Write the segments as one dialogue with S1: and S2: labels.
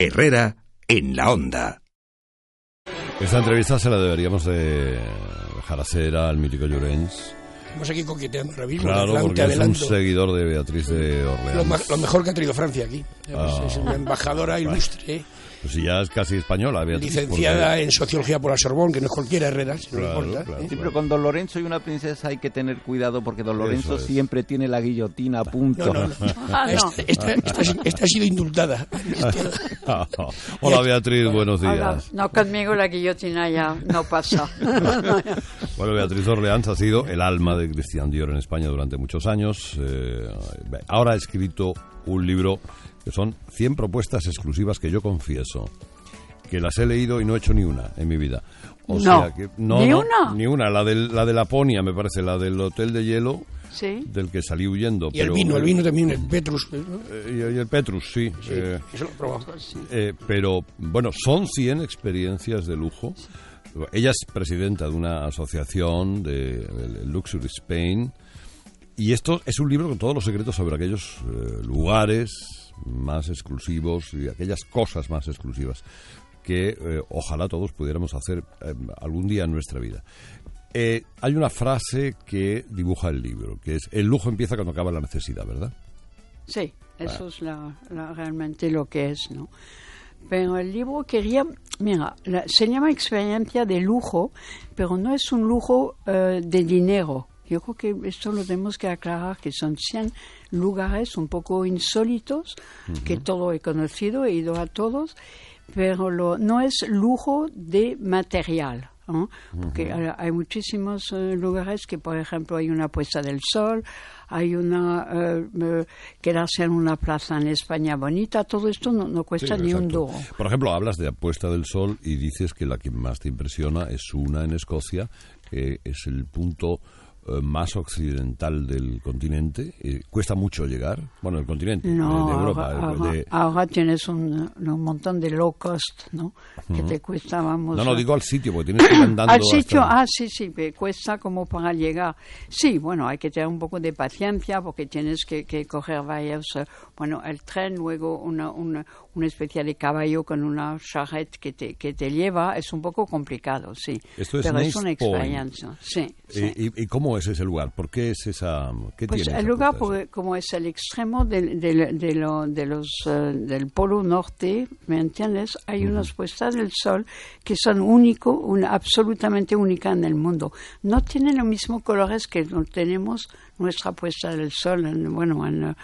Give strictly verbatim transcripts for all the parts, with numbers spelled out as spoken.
S1: Herrera en la Onda.
S2: Esta entrevista se la deberíamos de dejar hacer al mítico Llorens.
S3: Estamos aquí coqueteando ahora mismo.
S2: Claro,
S3: adelante,
S2: porque
S3: adelanto.
S2: es un seguidor de Beatriz de Orleans.
S3: Lo, ma- lo mejor que ha traído Francia aquí.
S2: Ah.
S3: Es una embajadora ilustre, ¿eh?
S2: Pues si ya es casi española, Beatriz.
S3: Licenciada
S2: porque...
S3: en Sociología por la Sorbonne, que no es cualquiera, Herrera, si no
S2: Claro,
S3: le importa.
S2: claro.
S3: ¿eh?
S4: Sí, pero con Don Lorenzo y una princesa hay que tener cuidado porque Don Lorenzo
S2: es.
S4: siempre tiene la guillotina a punto.
S3: No, no, no.
S5: Ah, no.
S3: Esta, esta, esta, esta ha sido indultada.
S2: Hola Beatriz, buenos días.
S5: Hola. No, conmigo la guillotina ya no pasa.
S2: Bueno, Beatriz Orleans ha sido el alma de Christian Dior en España durante muchos años. Eh, ahora ha escrito un libro que son cien propuestas exclusivas que yo confieso que las he leído y no he hecho ni una en mi vida. O
S5: No.
S2: sea que no,
S5: ¿Ni
S2: no,
S5: una?
S2: Ni una, la de la de Laponia, me parece, la del hotel de hielo,
S5: Sí.
S2: del que salí huyendo.
S3: Y el
S2: pero,
S3: vino, el vino también, el Petrus. ¿no?
S2: eh, y el Petrus, sí.
S3: Sí,
S2: eh,
S3: eso lo he probado.
S2: Eh, pero, bueno, son cien experiencias de lujo. Ella es presidenta de una asociación de, de Luxury Spain. Y esto es un libro con todos los secretos sobre aquellos eh, lugares más exclusivos y aquellas cosas más exclusivas que eh, ojalá todos pudiéramos hacer eh, algún día en nuestra vida. Eh, hay una frase que dibuja el libro, que es: el lujo empieza cuando acaba la necesidad, ¿verdad?
S5: Sí, eso es la, la- realmente lo que es, ¿no? Pero el libro quería, mira, la- se llama experiencia de lujo, pero no es un lujo eh, de dinero. Yo creo que esto lo tenemos que aclarar, que son cien lugares un poco insólitos, uh-huh. que todo he conocido, he ido a todos, pero lo, no es lujo de material. ¿No? Porque uh-huh. hay muchísimos uh, lugares que, por ejemplo, hay una puesta del sol, hay una uh, uh, quedarse en una plaza en España bonita, todo esto no, no cuesta
S2: Sí,
S5: ni
S2: exacto.
S5: un duro.
S2: Por ejemplo, hablas de Puesta del Sol y dices que la que más te impresiona es una en Escocia, que es el punto eh, más occidental del continente. Eh, ¿Cuesta mucho llegar? Bueno, el continente,
S5: No,
S2: de, de Europa.
S5: ahora,
S2: de-
S5: ahora,
S2: de-
S5: ahora tienes un, un montón de low cost, ¿no? Que te cuesta, vamos...
S2: No, no,
S5: a-
S2: digo al sitio, porque tienes que ir andando.
S5: Al sitio,
S2: hasta-
S5: ah, sí, sí, me cuesta como para llegar. Sí, bueno, hay que tener un poco de paciencia porque tienes que, que coger varios, eh, bueno, el tren, luego una, una, una especie de caballo con una charrette que te, que te lleva, es un poco complicado, sí.
S2: Esto es
S5: Pero es una
S2: Nace Point.
S5: experiencia, sí. sí.
S2: ¿Y, y, y cómo es ese lugar? ¿Por qué es esa...? ¿Qué
S5: Pues
S2: tiene
S5: el
S2: esa
S5: lugar,
S2: Puesta del Sol?
S5: porque como es el extremo del, del, de lo, de los, eh, del polo norte, ¿me entiendes? Hay
S2: Uh-huh.
S5: unas puestas del sol que son único, una, absolutamente únicas en el mundo. No tienen los mismos colores que no tenemos nuestra puesta del sol, en, bueno, en, en,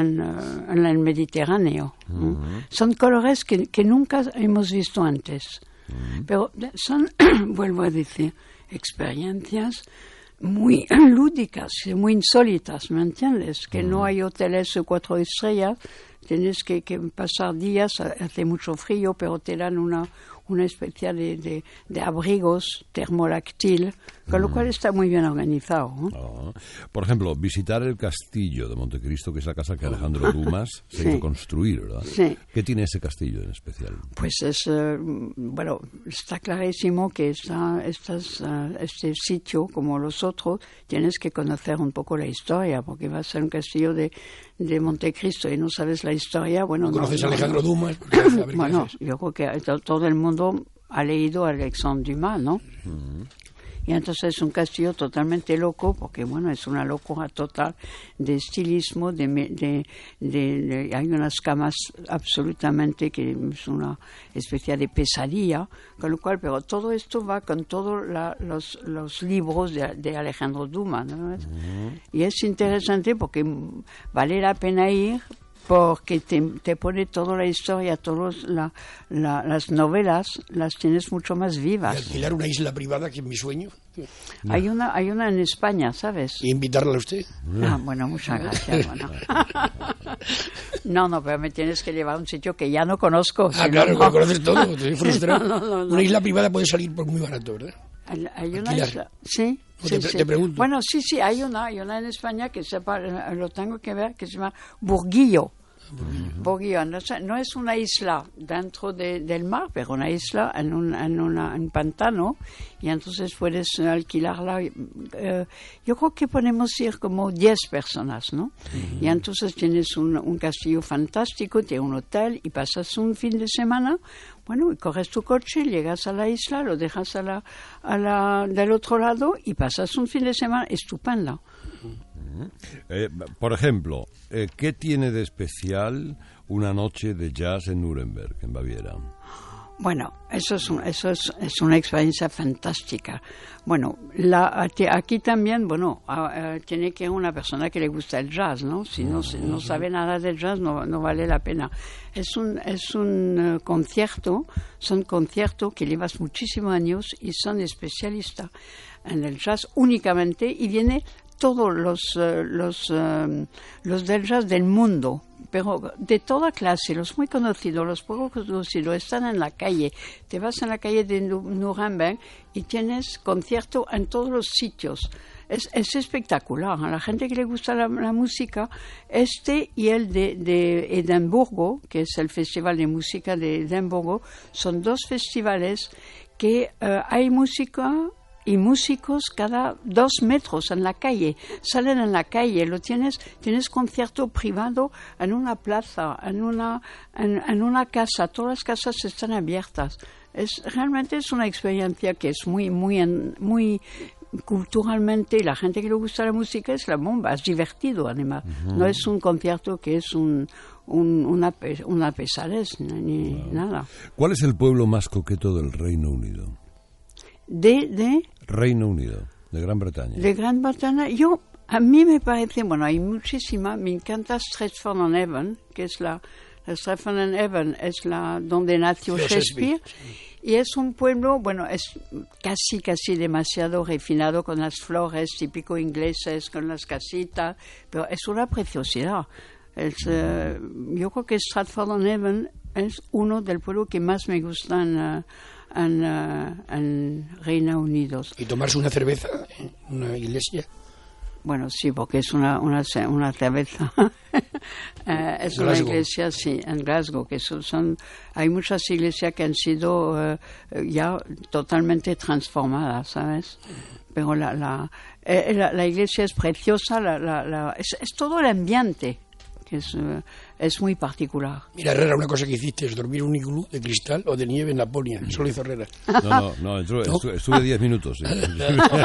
S5: en, en el Mediterráneo. ¿no?
S2: Uh-huh.
S5: Son colores que, que nunca hemos visto antes. Uh-huh. Pero son, vuelvo a decir, experiencias muy lúdicas, muy insólitas, ¿me entiendes? Que no hay hoteles de cuatro estrellas, tienes que, que pasar días, hace mucho frío, pero te dan una, una especie de, de, de abrigos termoláctil, con lo cual está muy bien organizado, ¿no?
S2: Oh. Por ejemplo, visitar el castillo de Montecristo, que es la casa que Alejandro Dumas se
S5: Sí.
S2: hizo construir, ¿verdad?
S5: Sí.
S2: ¿Qué tiene ese castillo en especial?
S5: Pues es, eh, bueno, está clarísimo que esta, estas, uh, este sitio, como los otros, tienes que conocer un poco la historia, porque va a ser un castillo de, de Montecristo y no sabes la historia, bueno...
S3: ¿No
S5: no,
S3: conoces
S5: no,
S3: a Alejandro
S5: no.
S3: Dumas? Porque, a ver, ¿qué
S5: Bueno,
S3: haces?
S5: yo creo que to- todo el mundo ha leído a Alexandre Dumas, ¿no?
S2: Uh-huh.
S5: Y entonces es un castillo totalmente loco, porque bueno, es una locura total de estilismo, de, me- de, de- de- hay unas camas absolutamente que es una especie de pesadilla, con lo cual, pero todo esto va con todos los, los libros de, de Alejandro Dumas, ¿no? Uh-huh. Y es interesante porque vale la pena ir, porque te, te pone toda la historia, todas la, la, las novelas, las tienes mucho más
S3: Y
S5: vivas.
S3: alquilar una isla privada, que es mi sueño,
S5: Hay una, hay una en España, ¿sabes?
S3: y invitarla a usted.
S5: Ah, bueno, muchas gracias. Bueno. No, no, pero me tienes que llevar a un sitio que ya no conozco.
S3: Ah,
S5: si
S3: claro,
S5: no,
S3: que
S5: no.
S3: conoces todo, te estoy frustrado.
S5: No, no, no.
S3: Una isla privada puede salir por muy barato, ¿verdad?
S5: Hay- Hay una
S3: Alquilar.
S5: isla, sí,
S3: O
S5: sí,
S3: te,
S5: sí.
S3: te pregunto.
S5: Bueno, sí, sí, hay una, hay una en España que se llama, lo tengo que ver, que se llama Burguillo. Boguillón. No, no es una isla dentro de, del mar, pero una isla en un, en una, en pantano, y entonces puedes alquilarla. Eh, yo creo que podemos ir como diez personas, ¿no? Uh-huh. Y entonces tienes un, un castillo fantástico, tienes un hotel y pasas un fin de semana. Bueno, y coges tu coche, llegas a la isla, lo dejas a la, a la, del otro lado y pasas un fin de semana estupendo.
S2: Eh, por ejemplo, eh, ¿qué tiene de especial una noche de jazz en Nuremberg, en Baviera?
S5: Bueno, eso es, un, eso es, es una experiencia fantástica. Bueno, la, aquí también, bueno, uh, tiene que ser una persona que le gusta el jazz, ¿no? Si no, si no sabe nada del jazz, no, no vale la pena. Es un, es un uh, concierto, son conciertos que llevas muchísimos años y son especialistas en el jazz únicamente, y viene todos los, uh, los, uh, los del jazz del mundo, pero de toda clase, los muy conocidos, los poco conocidos, están en la calle. Te vas en la calle de Nuremberg y tienes concierto en todos los sitios. Es, es espectacular. A la gente que le gusta la, la música, este y el de, de Edimburgo, que es el Festival de Música de Edimburgo, son dos festivales que uh, hay música y músicos cada dos metros en la calle, salen en la calle, lo tienes, tienes concierto privado en una plaza, en una, en, en una casa, todas las casas están abiertas. Es, realmente es una experiencia que es muy, muy, muy culturalmente, y la gente que le gusta la música es la bomba, es divertido además, uh-huh. No es un concierto que es un, un, una, una pesadez ni wow. nada.
S2: ¿Cuál es el pueblo más coqueto del Reino Unido?
S5: De, de
S2: Reino Unido, de Gran Bretaña.
S5: De Gran Bretaña, yo, a mí me parece, bueno, hay muchísima, me encanta Stratford-on-Avon, que es la, la Stratford-on-Avon es la donde nació Shakespeare, y es un pueblo, bueno, es casi, casi demasiado refinado con las flores típico ingleses, con las casitas, pero es una preciosidad. Es, uh, yo creo que Stratford-on-Avon es uno del pueblo que más me gustan. Uh, En, uh, en Reino Unido.
S3: ¿Y tomarse una cerveza en una iglesia?
S5: Bueno, sí, porque es una, una, una cerveza. eh, es una iglesia, sí, en Glasgow, que son, son hay muchas iglesias que han sido uh, ya totalmente transformadas, ¿sabes? Pero la, la, eh, la, la iglesia es preciosa, la, la, la, es, es todo el ambiente. Que es, uh, es muy particular.
S3: Mira, Herrera, una cosa que hiciste es dormir en un iglú de cristal o de nieve en Laponia. Eso lo hizo Herrera.
S2: No, no, no, estuve, ¿no? estuve diez minutos. Sí.
S5: No,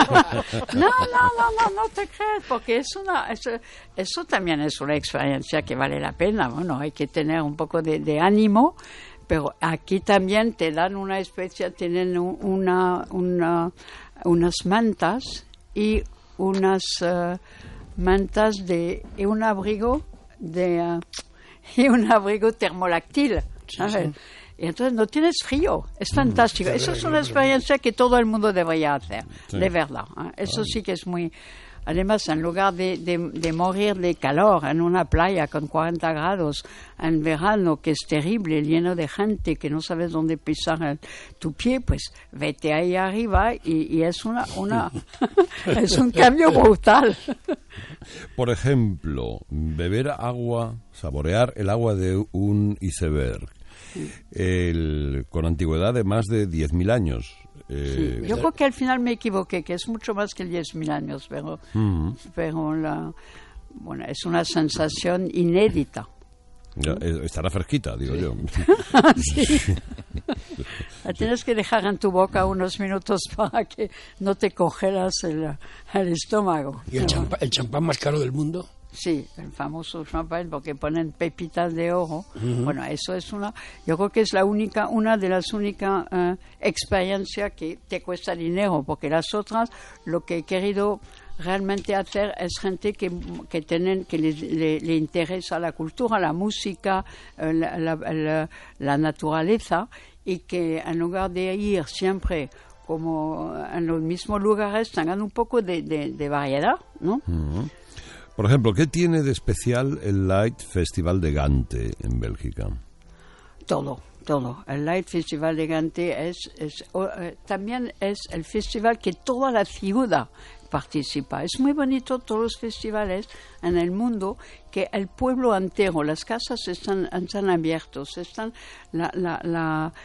S5: no, no, no, no te crees, porque es una, eso, eso también es una experiencia que vale la pena. Bueno, hay que tener un poco de, de ánimo, pero aquí también te dan una especie, tienen una, una, unas mantas y unas uh, mantas de, y un abrigo de uh, y un abrigo termoláctil, ¿sabes? Sí, sí. Y entonces no tienes frío, es fantástico. Mm, Eso es una experiencia que todo el mundo debería hacer, sí. De verdad. ¿eh? Eso sí que es muy... Además, en lugar de, de, de morir de calor en una playa con cuarenta grados en verano, que es terrible, lleno de gente, que no sabes dónde pisar el, tu pie, pues vete ahí arriba y, y es una, una es un cambio brutal.
S2: Por ejemplo, beber agua, saborear el agua de un iceberg, el, con antigüedad de más de diez mil años. Eh,
S5: sí, yo creo que al final me equivoqué, que es mucho más que diez mil años, pero, uh-huh. pero la, bueno, es una sensación inédita.
S2: Ya, estará fresquita, digo sí. yo.
S5: Sí. La tienes que dejar en tu boca unos minutos para que no te congelas el, el estómago.
S3: ¿Y el, champa, el champán más caro del mundo?
S5: Sí, el famoso champán, porque ponen pepitas de oro. Uh-huh. Bueno, eso es una... Yo creo que es la única, una de las únicas uh, experiencias que te cuesta dinero, porque las otras, lo que he querido realmente hacer es gente que, que, tienen, que le, le, le interesa la cultura, la música, uh, la, la, la, la naturaleza, y que en lugar de ir siempre como en los mismos lugares, tengan un poco de, de, de variedad, ¿no?
S2: Uh-huh. Por ejemplo, ¿qué tiene de especial el Light Festival de Gante en Bélgica?
S5: Todo, todo. El Light Festival de Gante es, es uh, también es el festival que toda la ciudad participa. Es muy bonito todos los festivales en el mundo que el pueblo entero, las casas están, están abiertos, están la, la, la,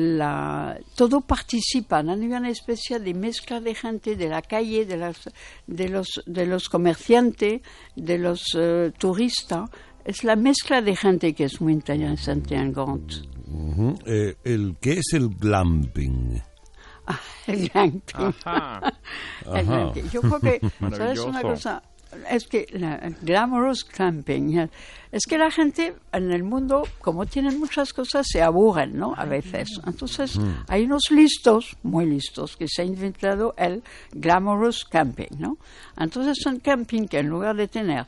S5: la, todo participan. Hay una especie de mezcla de gente de la calle, de, las, de, los, de los comerciantes, de los uh, turistas. Es la mezcla de gente que es muy interesante en Gand.
S2: Uh-huh. Eh, el, ¿Qué es el glamping?
S5: Ah, el glamping.
S4: Ajá.
S5: El glamping. Yo creo que, ¿sabes una cosa? Es que la glamorous glamping, es que la gente en el mundo, como tienen muchas cosas, se aburren, ¿no? A veces. Entonces, mm. hay unos listos, muy listos, que se ha inventado el glamorous camping, ¿no? Entonces, es un camping que en lugar de tener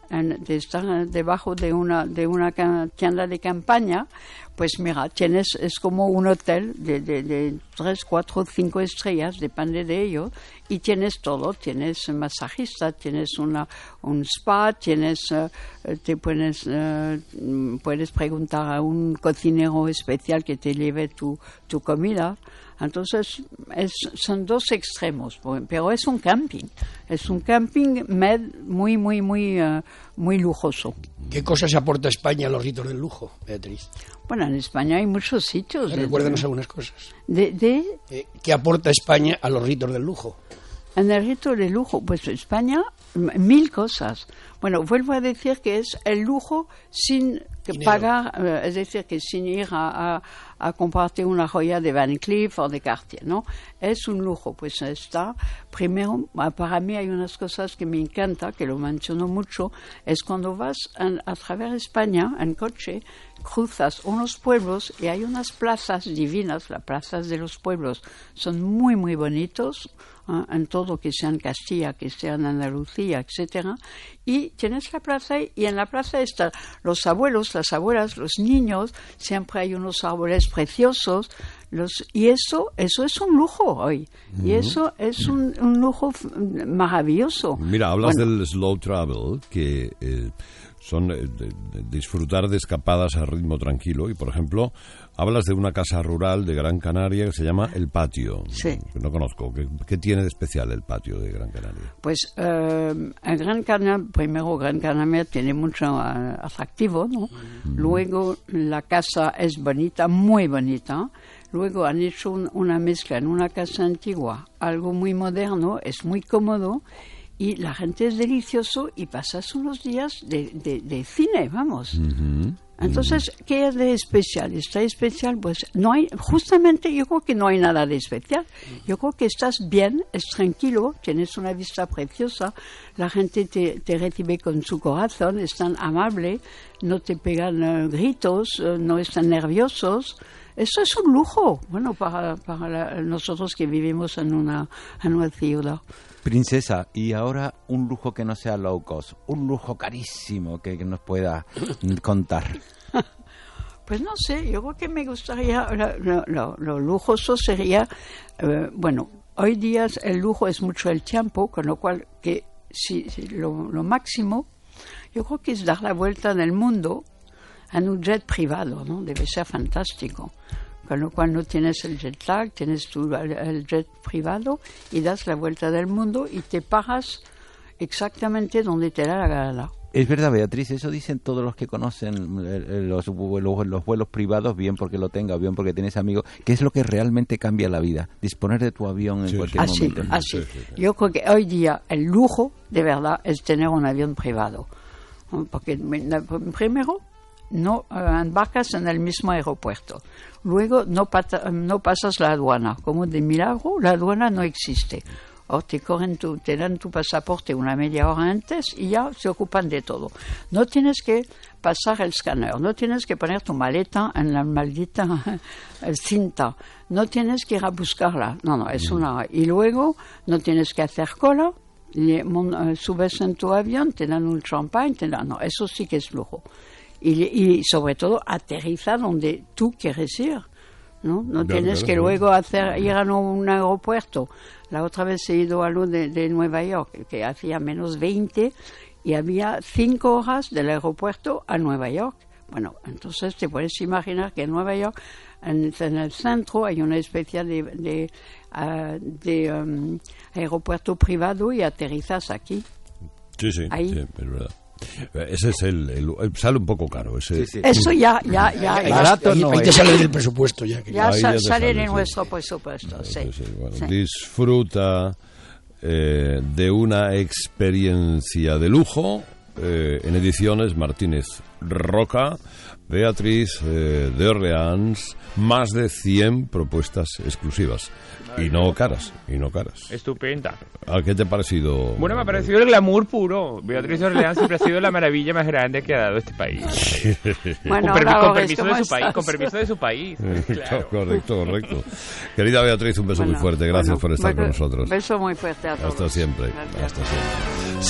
S5: de estar debajo de una de una tienda de campaña, pues mira, tienes, es como un hotel de, de, de tres, cuatro, cinco estrellas, depende de ello, y tienes todo, tienes masajista, tienes una un spa, tienes, uh, te puedes, uh, puedes preguntar a un cocinero especial que te lleve tu, tu comida. Entonces, es, son dos extremos, pero es un camping. Es un camping med muy, muy, muy, uh, muy lujoso.
S3: ¿Qué cosas aporta España a los ritos del lujo, Beatriz?
S5: Bueno, en España hay muchos sitios.
S3: Recuérdanos algunas cosas.
S5: De, de,
S3: eh, ¿Qué aporta España a los ritos del lujo?
S5: En el rito de lujo, pues España, mil cosas. Bueno, vuelvo a decir que es el lujo sin que pagar, uh, es decir, que sin ir a, a, a comprarte una joya de Van Cleef o de Cartier, ¿no? Es un lujo, pues está. Primero, para mí hay unas cosas que me encantan, que lo menciono mucho, es cuando vas en, a través de España en coche, cruzas unos pueblos y hay unas plazas divinas, las plazas de los pueblos son muy, muy bonitos, ¿eh? En todo, que sea en Castilla, que sea en Andalucía, etcétera. Y tienes la plaza y en la plaza están los abuelos, las abuelas, los niños, siempre hay unos árboles preciosos, los, y eso, eso es un lujo hoy, uh-huh. y eso es un, un lujo f- maravilloso.
S2: Mira, hablas
S5: bueno,
S2: del slow travel, que eh, son eh, de, de disfrutar de escapadas a ritmo tranquilo, y por ejemplo, hablas de una casa rural de Gran Canaria que se llama El Patio.
S5: Sí.
S2: No conozco. ¿Qué, qué tiene de especial el Patio de Gran Canaria?
S5: Pues eh, en Gran Canaria, primero Gran Canaria tiene mucho uh, atractivo, ¿no? Mm. Luego la casa es bonita, muy bonita. Luego han hecho un, una mezcla en una casa antigua, algo muy moderno, es muy cómodo. Y la gente es delicioso y pasas unos días de, de, de cine, vamos. Uh-huh. Entonces, ¿qué es de especial? ¿Está especial? Pues no hay, justamente yo creo que no hay nada de especial. Yo creo que estás bien, es tranquilo, tienes una vista preciosa, la gente te, te recibe con su corazón, están amables, no te pegan uh, gritos, uh, no están nerviosos. Eso es un lujo, bueno, para, para la, nosotros que vivimos en una, en una ciudad.
S4: Princesa, y ahora un lujo que no sea low cost, un lujo carísimo que, que nos pueda contar.
S5: Pues no sé, yo creo que me gustaría, lo, lo, lo, lo lujoso sería, eh, bueno, hoy día el lujo es mucho el tiempo, con lo cual que si, si lo, lo máximo, yo creo que es dar la vuelta en el mundo en un jet privado, ¿no? Debe ser fantástico. Con lo cual no tienes el jet lag, tienes tu, el, el jet privado y das la vuelta del mundo y te paras exactamente donde te da la gana.
S4: Es verdad, Beatriz, eso dicen todos los que conocen los vuelos, los vuelos privados, bien porque lo tenga, bien porque tienes amigos, que es lo que realmente cambia la vida, disponer de tu avión en sí, cualquier
S5: así,
S4: momento.
S5: Así, sí, sí, sí. Yo creo que hoy día el lujo, de verdad, es tener un avión privado. Porque primero, no uh, embarcas en el mismo aeropuerto. Luego no, pata, no pasas la aduana. Como de milagro, la aduana no existe. O te, corren tu, te dan tu pasaporte una media hora antes y ya se ocupan de todo. No tienes que pasar el escáner, no tienes que poner tu maleta en la maldita cinta, no tienes que ir a buscarla. No, no, es una... Y luego no tienes que hacer cola, y, mon, subes en tu avión, te dan un champán, te dan... No, eso sí que es lujo. Y, y sobre todo aterriza donde tú quieres ir, ¿no? No claro, tienes claro, que claro. luego hacer, ir a un aeropuerto. La otra vez he ido a lo de, de Nueva York, que hacía menos veinte y había cinco horas del aeropuerto a Nueva York, Bueno, entonces te puedes imaginar que en Nueva York, en, en el centro, hay una especie de, de, uh, de um, aeropuerto privado y aterrizas aquí.
S2: Sí, sí,
S5: Ahí.
S2: sí, es verdad. Ese es el, el, el- sale un poco caro. Ese,
S4: Sí, sí.
S5: Eso ya, ya, ya,
S3: Ahí,
S5: ya,
S4: Barato
S3: ahí-
S4: no
S3: ahí te
S4: es.
S3: sale del presupuesto ya. que-
S5: ya
S2: Ahí
S5: sa-
S2: ya te
S5: sale
S2: sale,
S5: de
S2: sí.
S5: nuestro presupuesto, sí.
S2: Sí, sí, bueno,
S5: Sí.
S2: disfruta eh, de una experiencia de lujo eh, en ediciones Martínez Roca, Beatriz eh, de Orleans, más de cien propuestas exclusivas y no caras, y no caras.
S6: Estupenda.
S2: ¿A qué te ha parecido?
S6: Bueno, me ha parecido el glamour puro. Beatriz de Orleans siempre ha sido la maravilla más grande que ha dado este país.
S5: Bueno,
S6: con, permi-
S5: ahora
S6: con
S5: ves
S6: permiso
S5: cómo
S6: de su país,
S5: estás.
S6: con permiso de su país. Claro.
S2: Correcto, correcto. Querida Beatriz, un beso muy
S5: Bueno,
S2: fuerte. Gracias
S5: bueno,
S2: por estar
S5: bueno,
S2: con nosotros.
S5: Beso muy fuerte a todos.
S2: Hasta siempre.
S5: Gracias.
S2: Hasta siempre.